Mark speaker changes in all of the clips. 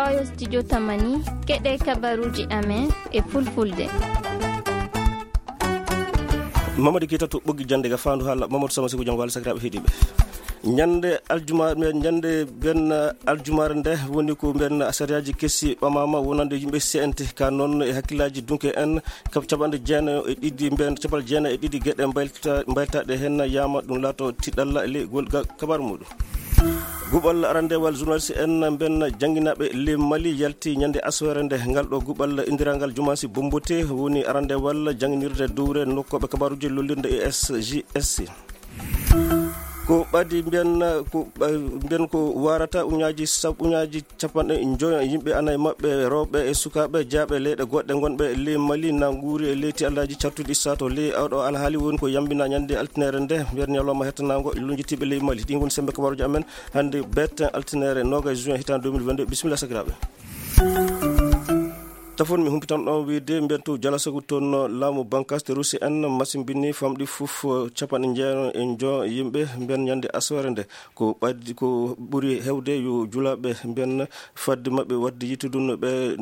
Speaker 1: wayo studio tamani keɗe kabaruji amen e fulfulde.
Speaker 2: Mamadou Keita to ɓoggi jande ga fandu haala Mamadou Sama Sigo jam wala sakiraɓe heeɗiɓe ñande ben aljumare nde woni ko ben asariyaji kessi ɓamama wonande yimɓe CNT ka noon e hakkillaji dunke en caɓanɗe jeena e ɗiɗi ben caɓal jeena e ɗiɗi gueɗe mbayltaɗe hen yama ɗum laato tiɗalla e leygol kabaru muɗum. Gubal arandewal journaliste en ben janginaɓe le Mali yalti ñande aswere nde ngal ɗo gubal indirangal Jumansi Bombote woni arandewal janginirde dowre nokkoɓe kabaruji lollirde e SJSC ko ɓadi mbiyen ko warata uñaji capanɗe joyo yimɓe anayi mabɓe rewɓe e sukaɓe jaaɓe leyɗe goɗɗe gonɓe le Mali na guuri e leyti allaji cattuɗi sato le awɗo alhaali woni ko yambina ñande altinere nde mbiyen ñalawma hettanago lunjitiɓe le Mali ɗin woni sembe kabaruji amen hande betten altinere 9 juin hitande 2022 bisimilla sakiraɓe tafon mi humpitan ɗon wiide mbiyen to jalasagu toon laamu bankaste russi en masimbini famɗi fof capanɗe jeeno e jo yimɓe mbiyen ñande aswere nde ko ɓaddi ko ɓuuri hewde yo julaɓe mbiyen fadde mabɓe wadde yittudun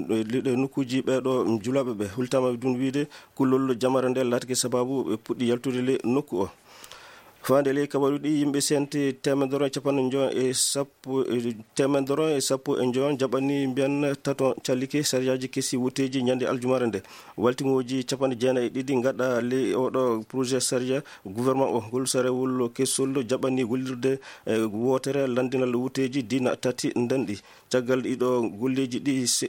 Speaker 2: ɓe nokkuji ɓeɗo julaɓe ɓe hultama ɗum wiide kullol jamare nde laatake sababu ɓe puɗɗi yaltude le nokku o fande le kabaru ɗi yimɓe sente temedoro capanɗe jon e sappo temedoro e sappo e jon jaɓani mbiyan taton callike sariyaji kessi wuteji ñande aljumare nde waltimoji capanɗe jeena e ɗiɗi gaɗa le oɗo projet saria gouvernement o ngol sarewol kessol jaɓani gollirde wotere landinal wuteji dina tati ndenɗi caggal ɗiɗo golleji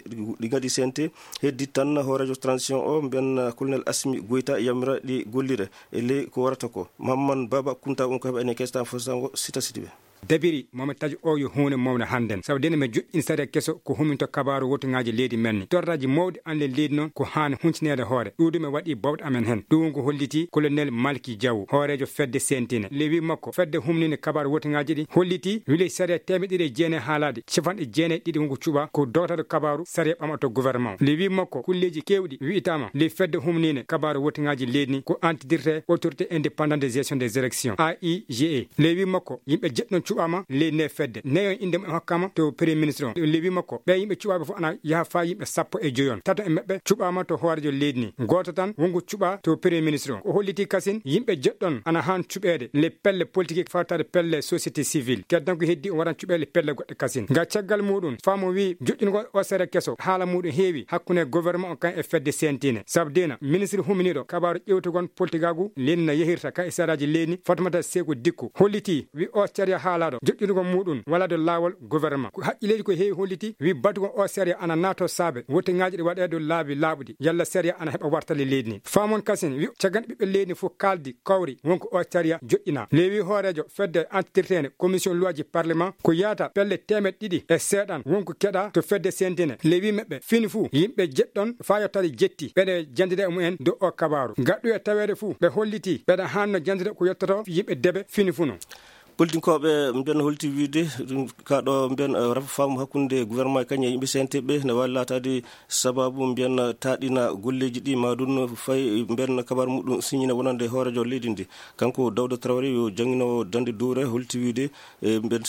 Speaker 2: ɗi gadi sente heddi tan horejo transition o mbiyan colonel Assimi Goïta yamira ɗi gollire e le ko warata ko Mamman Baba kunta on ko ene kestan fosango sita sidibe
Speaker 3: dabiri mama taji o yo hunde mawna handen sabu dene me joɗɗin sare kesso ko huminto kabaru wotoŋaji leydi menni torraji mawɗi anle leydi noon ko hani huncinede hoore ɗuɗum e waɗi bawɗe amen hen ɗum ko holliti colonel Malki Diaw hoorejo fedde sentine lewi makko fedde humnine kabaru wotoŋaji ɗi holliti wile sare temeɗɗiɗi jeene haalade capanɗe jeene ɗiɗi wonko cuɓa ko dowtade kabaru sare ɓamato gouvernement lewi makko kulleji kewɗi wiitama li fedde humnine kabaru wotoŋaji leydi ni ko antidirte autorité indépendante de gestion des élections AIGE lewi makko yimɓe jeɗɗon cuɓama leydi nde fedde neyon inde hokkama to premier ministre o lewi makko ɓe yimɓe cuɓaɓe fof ana yaha fa yimɓe 15 tato e mabɓe cuɓama to hoorejo leydi ni goto tan wonko cuɓa to premier ministre o holliti kasin yimɓe jeɗɗon ana han cuɓede le pelle politique fartade pelle société civile keddan ko heddi o waɗan cuɓele pelle goɗɗe kasin ga caggal muɗum famo wi joƴƴingo o sere kesso haala muɗum heewi hakkude gouvernement o kan e fedde sentine sabu dena ministre huminiɗo kabaru ƴewtugon politique agu leydi na yehirta ka e saraji leydi ni Fatumata Sékou Dicko holliti wi o caria haalaɗo joƴƴunugo muɗum walade lawol gouvernement ko haqqileji ko heewi holliti wi baddugo o séria ana nato saabe wotoŋaji ɗi waɗe do laabi laaɓuɗi yalla séria ana heɓa wartale leydi ni famon kasen wi cagganɗe ɓiɓɓe leydi ni fof kaldi kawri wonko o séria joƴƴina lewi hoorejo fedde antitirtene commission loi ji parlement ko yaata pelle temeɗɗe 2 e seeɗan wonko keɗa to fedde sentine lewi maɓɓe fini fuu yimɓe jeɗɗon fa yettade jetti ɓeɗe jandide e mumen do o kabaru gaɗɗu e tawede fuu ɓe holliti ɓeɗa hanno jandide ko yettoto yimɓe deɓe fini fuu non
Speaker 2: politinkoɓe mbiyen holti wiide kaɗo mbiyen rafa faamu hakkude gouvernement kañe yimɓe CNTB ne wawi latade sababu mbiyen taɗina golleji ɗi madun fayi mbiyen kabaru muɗum signina wonande hoorejo leydi ndi kanko Dawda Traoré yo jangguinowo dande duure holti wiide mbiyen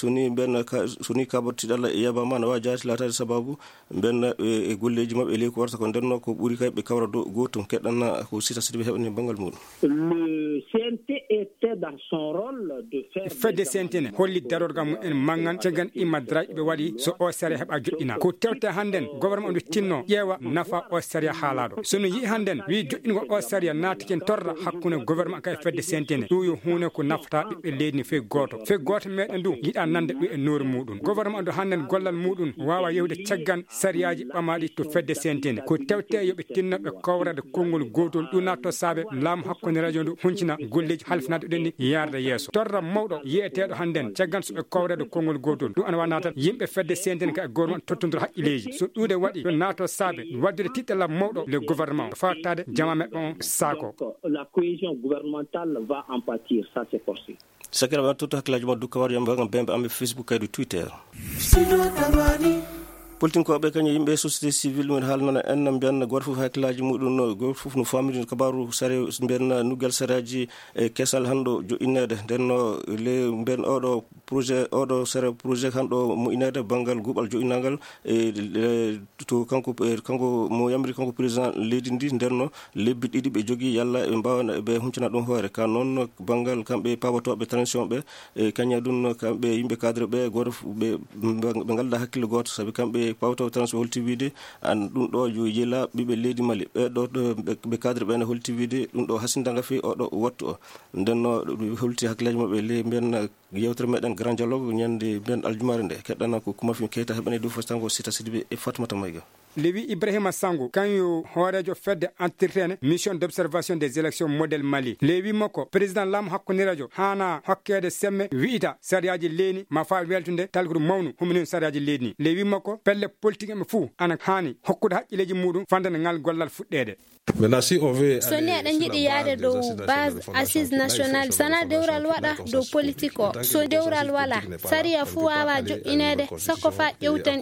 Speaker 2: soni kabartiɗalla e yabama ne wawi jaati latade sababu mbiyen e golleji mabɓe ley ko warta ko ndenno ko ɓuuri kay ɓe kawra do gotum keɗɗanna ko sita sidiɓe heɓani banggal muɗum.
Speaker 4: Le CNT était dans son rôle de faire
Speaker 3: de sentine holli darorgam mumen mangan caggan imma daraji ɓe waɗi so o séria heɓa joƴƴina ko tewte handen gouvernement ndu tinno ƴeewa nafa o séria haalaɗo sono yi handen wi joƴƴingo o séria naatiken torra hakkude gouvernement ka e fedde sentine ɗum yo hunde ko nafata ɓiɓɓe leydi ni fe goto meɗen du yiɗa nande ɗum e noore muɗum gouvernement ndu handen gollal muɗum wawa yewde caggan sariyaji ɓamaɗi to fedde sentine ko tewte yoɓe tinno ɓe kowrade konngol gotol ɗum natto saabe laamu hakkude radio ndu huncina golleji halfinade ɗen ni yarda yeeso torra mawɗo teɗo handen caggan so ɓe kowrede konngol gotol ɗum ana wana tan yimɓe fedde sentene ka e gouvernement tottodira haqqileji so ɗuuɗe waɗi ɓe nato saabe waddude tiɗɗala mawɗo le gouvernement fattade jama meɓɓe on saako
Speaker 4: la cohésion gouvernementale va en pâtir ça c'est possible
Speaker 2: sakiraɓe toto hakkillaji ma dukka waɗo yamba gam bemɓe amɓe Facebook kaydu Twitter poltinkoɓe kañum yimɓe société civile men haalnana en mbiyanna goto fof hakkillaji muɗum goto fof no famiri kabaru sare mbiyanna nuggal sareaji kesal hanɗo joƴinede ndenno le mbiyan oɗo projet oɗo sere projet hanɗo moƴinede banggal guɓal joƴinagal to kanko mo yamri kanko président leydi ndi ndenno lebbi ɗiɗi ɓe jogui yalla ɓe mbawana ɓe humpitana ɗum hoore ka noon banggal kamɓe pawatoɓe transition ɓe kaña ɗum kamɓe yimɓe cadre ɓe goto ɓe galda hakkille goto saabi kamɓe pawto transition holti wiide an ɗum ɗo yo yila ɓiɓe leydi Mali ɓeɗo ɓe cadre ɓene holti wiide ɗum ɗo hasindaga fi oɗo wattu o ndenno holti hakkillaji mabɓe le mbiyan yewtere meɗen grand dialogue ñande mbiyan aljumare nde keɗɗana ko Kumafin Keita heɓani dow fostango Sita Sidibé e Fatoumata Maïga.
Speaker 3: Lewi Ibrahima Sango kanyo horejo fedde entretien mission d'observation des élections modèle Mali lewi makko président lam hakkonirajo hana hokkede semme wiita sariyaji leeni ma fa weltunde talguru mawnu humnin sariyaji leeni lewi makko pelle politique me fou ana hani hokkude hakkileji muɗum fandana ngal gollal fuɗɗede.
Speaker 1: So ni aɗa jiɗi yaade dow base assise nationale sana dewral waɗa dow politique o so dewral wala sariya fuu wawa joƴinede sakko fa ƴewten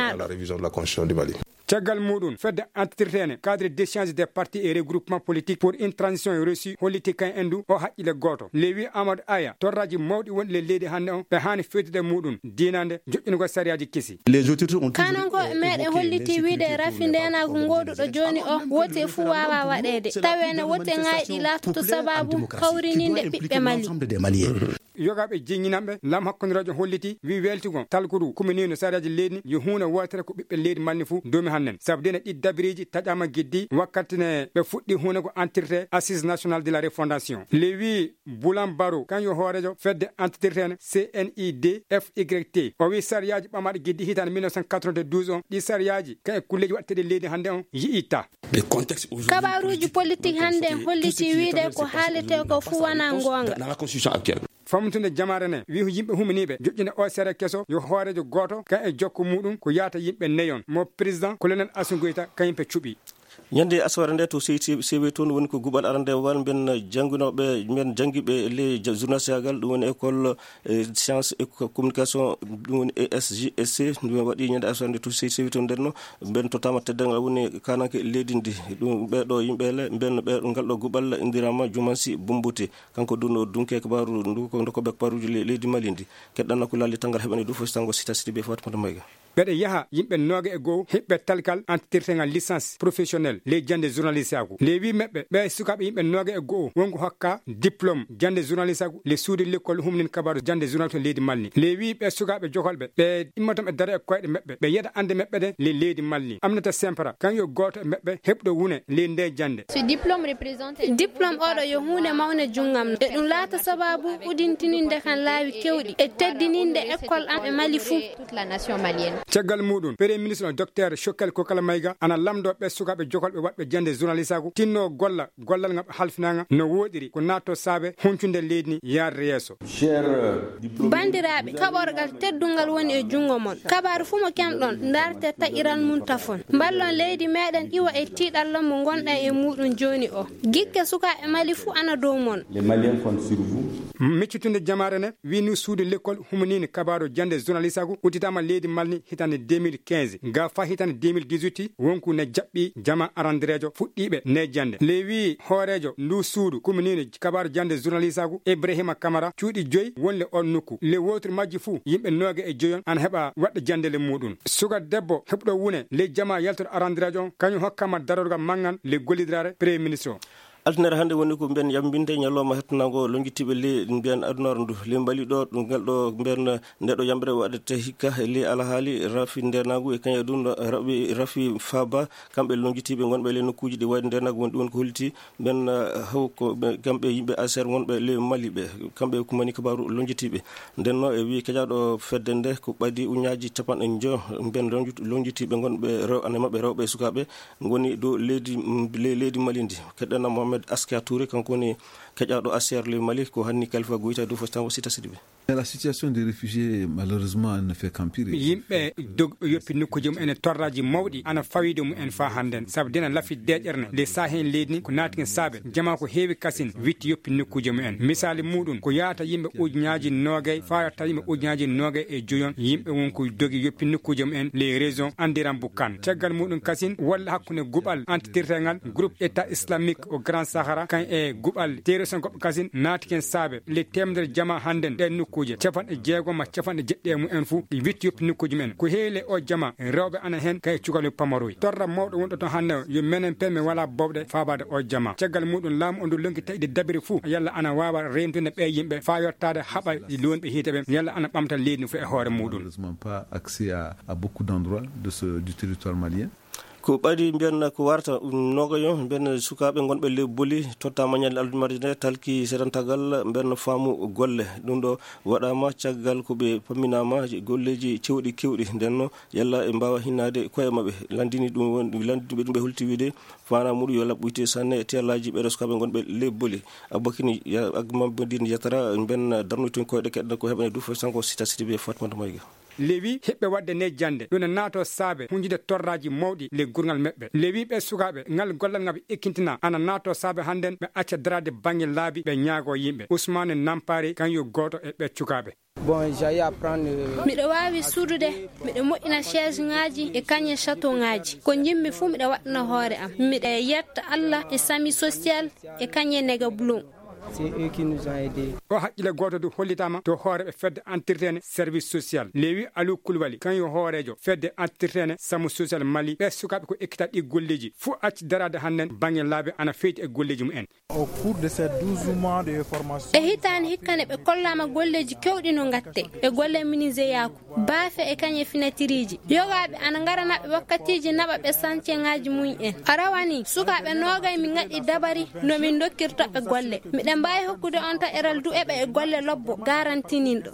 Speaker 1: joƴinaɗo.
Speaker 3: Caggal muɗum fedde entretien cadre d'échange des partis et regroupements politiques pour une transition réussie holliti kan endu o haqqille goto lewi Amadou Aya torraji mawɗi wonɗi le leydi hande on ɓe hani fewtude muɗum dinande joƴƴunugo sariyaji kesi
Speaker 1: kanonkoɓe meɗen holliti wiide rafi ndenago ngoduɗo joni o wote fuu wawa waɗede tawene wote ngayɗi latoto sababu hawrininde ɓiɓɓe Mali.
Speaker 3: yogaɓe jeññinamɓe lam hakkodirajo holliti wi weltigon talkuru kuminino sariyaji leydi yo hunde wotere ko ɓiɓɓe leydi Mali fou domi hannen sabu dene ɗi dabiriji taƴama gueddi wakkatine ɓe fuɗɗi hunde ko entretien assise nationale de la refondation lewi Boulan Baro kanyo horejo fedde entretien CNID FYT o wi sariyaji ɓamaɗe gueddi hitande 1992 on ɗi sariyaji kan e kulleji waɗteɗe leydi hande on yiita
Speaker 1: kabaruji politique hande holliti wiide ko haalete ko fuu wona gonga.
Speaker 3: famtude jamare ne wi yimɓe humaniɓe joƴƴine o sere kesso yo hoorejo goto kan e jokko muɗum ko yaata yimɓe neyon mo président colonel Assimi Goïta kañum pe cuɓi
Speaker 2: ñande asawara nde to sewi toon woni ko guɓal arande wal mben janguinoɓe men janguiɓe le journalistagal ɗum woni école science et communication ɗum woni ESJSC ɗum waɗi ñande asawara nde to sewi toon ndenno ben totama teddangal woni kananke leydi ndi ɗum ɓeɗo yimɓele ben ɓe ngalɗo guɓal indirama Jumansi Bumbuti kanko ɗum dunke kabaru dokoɓe kabaruji leydi Mali ndi keɗɗanna ko lalli tangal heɓani ɗum fof tango Sita Sidibé Fatoumata Maïga.
Speaker 3: ɓeɗe yaha yimɓe noga e goho hiɓɓe talkal entretien licence professionnel le jande journaliste ako lewi meɓɓe ɓe sukaɓe yimɓe noga e goho wonko hokka diplôme jande journaliste ako le suude l'école humnin kabaru jande journaliste leydi Mali lewi ɓe sukaɓe jokolɓe ɓe immatom ɓe dara e koyɗe meɓɓe ɓe yeɗa ande meɓɓe de le leydi Mali Aminata Sempara kan yo goto e meɓɓe heɓɗo wune le nde jande
Speaker 1: diplôme oɗo yo hunde mawne junggam e ɗum laata sababu udintininde kan laawi kewɗi e teddininde école am e Mali fou
Speaker 3: caggal muɗum premier ministre docteur Chokel Kokala Maïga ana lamdo ɓe sukaɓe jokolɓe waɗɓe jande journaliste ako tinno gollal ngam halfinaga no woɗiri ko natto saabe huncude leydi ni yarde yesso.
Speaker 1: bandiraɓe kaɓorgal teddungal woni e jungo mon kabaru fu mo kemɗon darte taƴiral mum tafon ballon leydi meɗen iwa e tiɗalla mo gonɗa e muɗum joni o gikke sukaɓe Mali fu ana dow mon.
Speaker 3: miccutunde jamare ne wini suudu l'école humanine kabaru jande journaliste ako udditama leydi Mali hitande 2015 ga fa hitande 2018 wonku ne jaɓɓi jama arandirejo fuɗɗiɓe ne jande lewi hoorejo ndu suudu commune kabaru jande journaliste ako Ibrahima Camara cuuɗi joyi wonle on nokku le wotri majji fuu yimɓe noga e joyon ana heɓa waɗɗa jandele muɗum suka debbo heɓɗo wune le jama yaltoɗo arandirejo on kañum hokkama darorga manggan le gollidirare premier ministre o.
Speaker 2: altinere hande woni ko mbiyen yambinde ñalloma hettanago longittiɓe le mbiyan adunare ndu le mbali ɗo ɗum ngalɗo mbiyen ndeɗo yambre waɗete hikka le alahaali rafi ndenagu e kañe ɗum rafi faba kamɓe longittiɓe gonɓe le nokkuji ɗi wayde ndenagu woni ɗum ko holliti mbiyen haw ko kamɓe yimɓe ASR wonɓe le Mali ɓe kamɓe kumani kabaru longittiɓe ndenno e wi keƴaɗo fedde nde ko ɓadi uñaji capanɗe jo mbiyen longittiɓe gonɓe rew ane mabɓe rewɓe e sukaɓe goni dow leydi Mali ndi keɗɗana Mohamed Askia Touré kanko woni keƴaɗo ACR le Mali ko hanni Khalifa Goïta do fostan Sita Sidibé.
Speaker 5: La situation des réfugiés malheureusement ne fait qu'empirer.
Speaker 3: Yimɓe dog yoppi nokkuji mum ene torraji mawɗi ana fawide mum en fa handen sabu dena lafi deƴƴerne le sahen leydi ni ko naatiken saabe jama ko heewi kasin witti yoppi nokkuji mum en misali muɗum ko yaata yimɓe ujunaji nogay fayata yimɓe ujunaji nogay e joyon yimɓe won ko dogi yoppi nokkuji mum en les raisons andiran bukkan caggal muɗum kasin walla hakkunde guɓal antitirtegal groupe état islamique au grand sahara kan e guɓal terrorisme goɓɓe kasin naatiken saabe le temdere jama handen ɗen nokkuji capanɗe jeegom capanɗe jeɗɗe mum en fou witti yoppi nokkuji men ko heele o jama rewɓe ana hen kay cukalel pamaroy torra mawɗo wonɗo ton hande yo menen pemme wala bobɗe fabade o jama caggal muɗum laamu on du lonki tawi de dabiri fou yalla ana wawa remtude ɓe yimɓe fa yottade haɓa lonɓe hiiteɓe yalla ana ɓamta leydi fu e hoore muɗum.
Speaker 5: Pas accès à beaucoup d'endroits du territoire malien.
Speaker 2: ko ɓadi mbiyanna ko warta nogayo mbiyan sukaɓe gonɓe le boli totta mañal aldumarde nde talki sedantagal mbiyan faamu golle ɗum ɗo waɗama caggal koɓe pamminama golleji cewɗi kewɗi ndenno yalla e mbawa hinnade koye mabɓe landini ɗum landiniɓe ɗum ɓe hulti wiide fana muɗum yo laɓɓoyte sanne tellaji ɓeɗo sukaɓe gonɓe le boli abakini agmamdine yetara mbiyan darnoytoon koyeɗe keɗɗa ko heɓane du sanko Sita Sidibé Fatmata Mayga
Speaker 3: lewi heɓɓe wadde nejjande ɗum ne naato saabe hunjide torraji mawɗi le gurgal meɓɓe lewi ɓe sukaɓe ngal gollal ngal ɓe ekkintina ana naato saabe hannden ɓe acca darade banggue laabi ɓe ñaago yimɓe Ousmane Nampari kan yo goto e ɓe cukaɓe.
Speaker 1: miɗo wawi suudude miɗo moƴƴina chaise ngaji e kañe château ngaji ko jimmi fuu miɗo waɗno hoore am miɗo yetta Allah e sami social e kañe nega blon.
Speaker 6: C'est eux qui nous ont aidés.
Speaker 3: O hakkile goto du hollitama to hooreɓe fedde entretene service social lewi Aliou Coulibaly kan yo hoorejo fedde entretene samu social Mali ɓe sukaɓe ko ekkitaɗ ɗi golleji fo acci darade hannden banggue laaɓe ana feyti e golleji mum en.
Speaker 6: Au cours de ces 12 mois de formation
Speaker 1: e hitani hikkane ɓe kollama golleji kewɗi no gatte e golle ministre yaku baafe e kañe finatiriji yogaɓe ana garanaɓe wakkatiji naɓa ɓe chantier ngaji mum en a rawani sukaɓe nogay min gaɗi dabari no min dokkirtoɓe golle miɗen mbawi hokkude on ta eral du eɓe e golle lobbo garantiniɗo.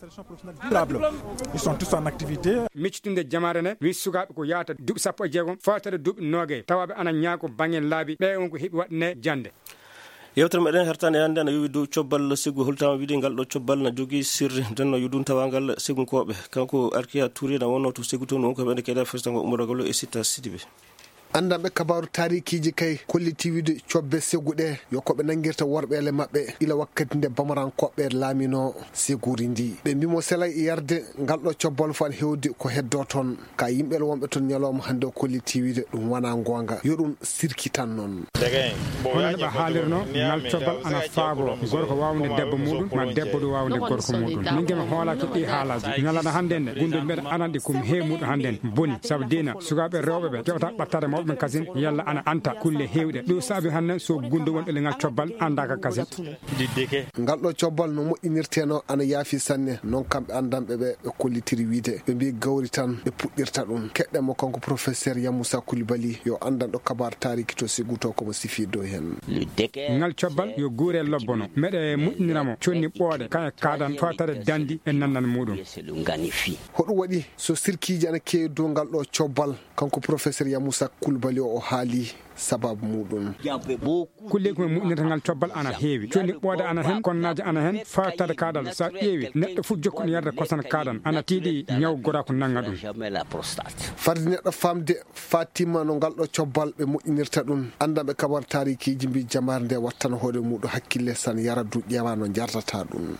Speaker 6: Ils sont tous en activité.
Speaker 3: miccitunde jamare ne wi sukaɓe ko yaata duuɓi 16 fatade duuɓi nogay tawaɓe ana ñaago banggue laabi ɓe won ko heeɓi waɗne jande.
Speaker 2: yewtere meɗen hertane hannde ana yowi dow cobbal sigu holtama wiide ngal ɗo cobbal ne jogui sirri ndenno yudum tawangal sigunkoɓe kanko Arkia Touré na wonno to sigu toon wonko heɓede keɗa festango ummodagallo e Sita Sidibé.
Speaker 7: andanɓe kabaru tarikiji kay kolliti wiide cobbe seguɗe yo koɓe nangguirta worɓele mabɓe ila wakkati nde bamarankoɓɓe laamino seguri ndi ɓe mbimo selay e yarde ngal ɗo cobbal fo an hewde ko heddo toon ka yimɓele wonɓe toon ñalawma hande o kolliti wiide ɗum wona gonga yo ɗum sirki tan noon
Speaker 3: hono ɓe haalirno ngal cobbal ana faago gorko wawde debbo muɗum ma debbo ɗo wawde gorko muɗum min gemi hoolaki ɗi haalaji ñalana hannde nde gunde mbeɗa ananɗi kum heemuɗo hannde boni saabu dina sukaɓe rewɓeɓe keɓata ɓattade mawɓe men kasin yalla ana anta kulle hewɗe ɗum saabi hannde so gunde wonɓe le ngal cobbal andaka kasin
Speaker 7: ngal ɗo cobbal no moƴƴinirteno ana yaafi sanne noon kamɓe andanɓe ɓe ɓe kollitiri wiide ɓe mbi gawri tan ɓe puɗɗirta ɗum keɗɗemo kanko professeur Yamoussa Coulibaly yo andan ɗo kabar tariki to sigu to komo sifi dow hen.
Speaker 3: ngal cobbal yo guure lobbono meɗe moƴƴiniramo conni ɓooɗe kaye kadan fatade dandi e nannan muɗum
Speaker 7: hoɗum waɗi so sirkiji ana kewi dow ngal ɗo cobbal kanko professeur Yamoussa Coulibaly o haali sababu muɗum
Speaker 3: kulle ko moƴƴinirta ngal cobbal ana heewi conni ɓooɗe ana hen konnaji ana hen fatade kadal sa ƴeewi neɗɗo fof jokkuɗo yarde kosan kadan ana tiiɗi ñaw gora ko nanga ɗum
Speaker 7: farde neɗɗo famde fatima no ngal ɗo cobbal ɓe moƴƴinirta ɗum andanɓe kabar tarikiji mbi jamare nde wattana hoore muɗum hakkille san yara du ƴeewa no jardata ɗum.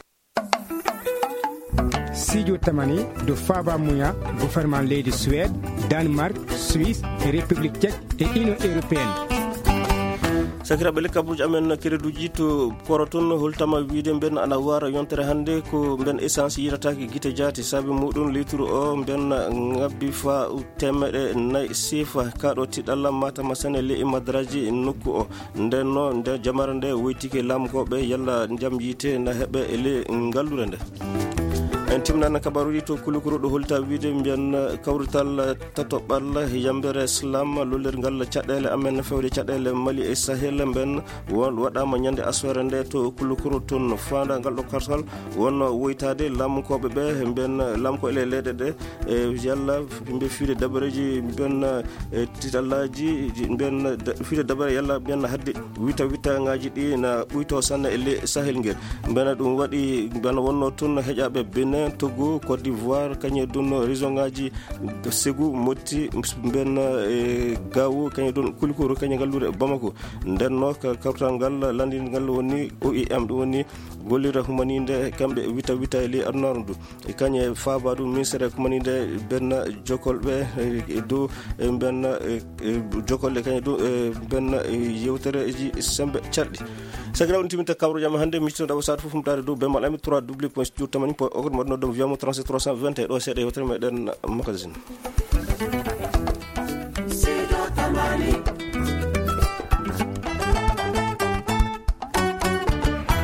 Speaker 3: Sidio Tamani do Faba Mouya gouvernement leydi Suède Danemark Suisse et République tchèque et Union européenne.
Speaker 2: sakiraɓe le kabuji amen kereduji to koroton holtama wiide ben ana wara yontere hannde ko ben essence yitataki guite jaati saabi muɗum litre o ben ngabbi fa temmeɗe nayyi sifa kaɗo tiɗalla matama sene le e madraji nokku o ndenno nde jamara nde woytike lamkoɓe yalla jaam yite na heeɓe e le ngallude nde en timnana kabaruji to kulukuro ɗo holta wiide mbiyen kawrital tatoɓɓal yambere islam lolirgal caɗele amen fewde caɗele Mali e Sahel ben won waɗama ñande aswere nde to kulukuro toon fanda ngal ɗo kartal won woytade lamkoɓe ɓe mbiyen lamko ele leyɗe ɗe e yalla mbiye fiide dabareji mbiyen titallaji mbiyen fiide dabare yalla mbiyen hadde wita ngaji ɗi na ɓuyto sanne e Sahel ngel mbena ɗum waɗi bana wonno toon heƴaɓe Benin Togo Côte d'Ivoire kañe ɗum région ngaji Ségou Mopti mbiyen Gao kañe ɗum Kulukoro kañe gallude Bamako ndenno kawtal ngal landide ngal woni OIM ɗum woni gollira humanide kamɓe wita e ley adunare ndu e kañe faaba ɗum ministére humanide ben jokolɓe e dow ben jokolle kañe dow ben yewtereji sembe carɗi sakira on timinta kawro jam hande miccino ɗaɓa sade fof mutade dow bemal ami 3w.studio tamani po okot moɗno ɗum wiyamo 37 321 ɗo seeɗa yewtere meɗen magazine